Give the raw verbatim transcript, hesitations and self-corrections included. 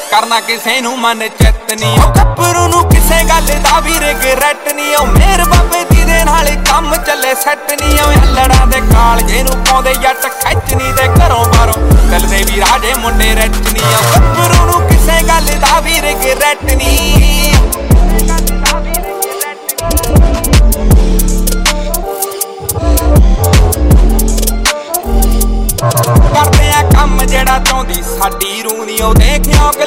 करना किसे नू मन चित नी ओ गब्बरू नू किसे गल दा भी रिगरैट नी ओ मेर बाबे दी दे नाल काम चले सैट नी ओ हल्लड़ा दे कालजे नू पाउंदे जट खिच नी ते घरों बाहरों चलदे भी राजे मुंडे रिच नी ओ गब्बरू नू किसे गल दा भी रिगरैट नी करदे आ काम जेड़ा चाहुंदी साडी रूह नी ओ देखियो